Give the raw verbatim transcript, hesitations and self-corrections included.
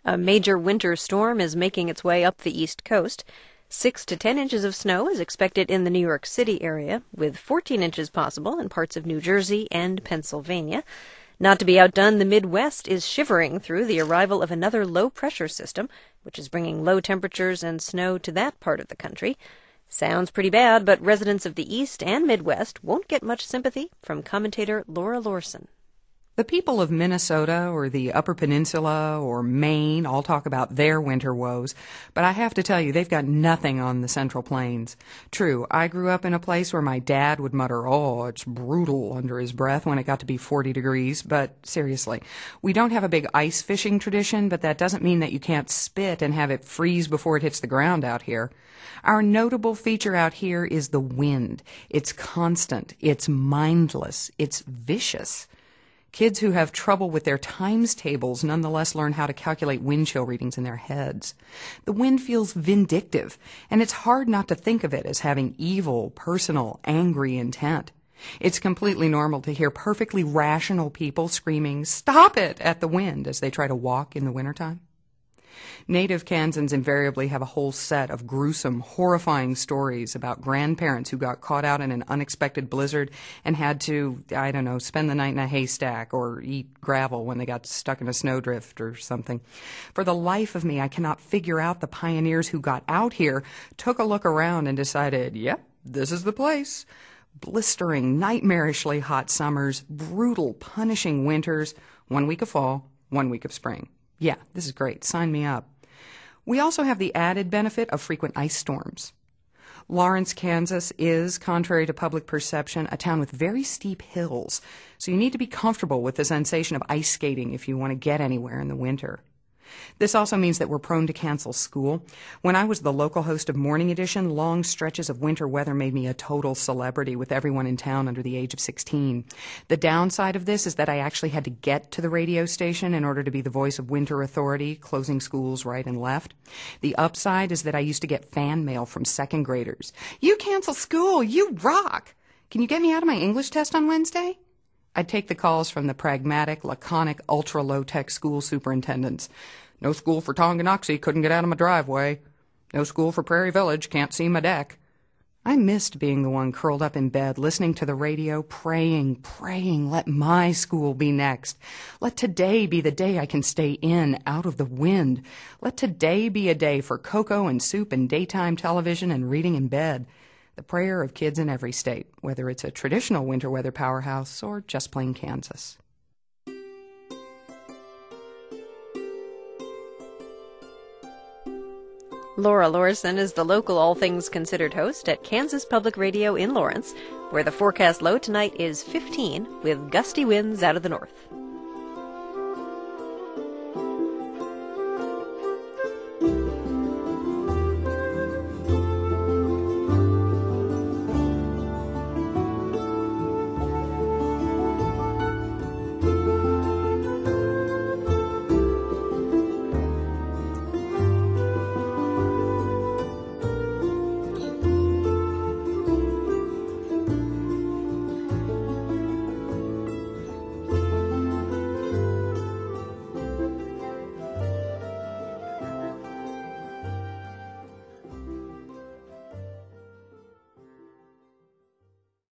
A major winter storm is making its way up the East Coast. Six to ten inches of snow is expected in the New York City area, with fourteen inches possible in parts of New Jersey and Pennsylvania. Not to be outdone, the Midwest is shivering through the arrival of another low-pressure system, which is bringing low temperatures and snow to that part of the country. Sounds pretty bad, but residents of the East and Midwest won't get much sympathy from commentator Laura Lorson. The people of Minnesota or the Upper Peninsula or Maine all talk about their winter woes, but I have to tell you, they've got nothing on the Central Plains. True, I grew up in a place where my dad would mutter, "Oh, it's brutal," under his breath when it got to be forty degrees, but seriously, we don't have a big ice fishing tradition, but that doesn't mean that you can't spit and have it freeze before it hits the ground out here. Our notable feature out here is the wind. It's constant, it's mindless, it's vicious. Kids who have trouble with their times tables nonetheless learn how to calculate wind chill readings in their heads. The wind feels vindictive, and it's hard not to think of it as having evil, personal, angry intent. It's completely normal to hear perfectly rational people screaming, "Stop it!" at the wind as they try to walk in the wintertime. Native Kansans invariably have a whole set of gruesome, horrifying stories about grandparents who got caught out in an unexpected blizzard and had to, I don't know, spend the night in a haystack or eat gravel when they got stuck in a snowdrift or something. For the life of me, I cannot figure out the pioneers who got out here, took a look around and decided, yep, this is the place. Blistering, nightmarishly hot summers, brutal, punishing winters, one week of fall, one week of spring. Yeah, this is great. Sign me up. We also have the added benefit of frequent ice storms. Lawrence, Kansas is, contrary to public perception, a town with very steep hills, so you need to be comfortable with the sensation of ice skating if you want to get anywhere in the winter. This also means that we're prone to cancel school. When I was the local host of Morning Edition, long stretches of winter weather made me a total celebrity with everyone in town under the age of sixteen. The downside of this is that I actually had to get to the radio station in order to be the voice of winter authority, closing schools right and left. The upside is that I used to get fan mail from second graders. "You cancel school! You rock! Can you get me out of my English test on Wednesday?" I'd take the calls from the pragmatic, laconic, ultra-low-tech school superintendents. "No school for Tonganoxie, couldn't get out of my driveway. No school for Prairie Village, can't see my deck." I missed being the one curled up in bed, listening to the radio, praying, praying, let my school be next. Let today be the day I can stay in, out of the wind. Let today be a day for cocoa and soup and daytime television and reading in bed. The prayer of kids in every state, whether it's a traditional winter weather powerhouse or just plain Kansas. Laura Lorson is the local All Things Considered host at Kansas Public Radio in Lawrence, where the forecast low tonight is fifteen with gusty winds out of the north.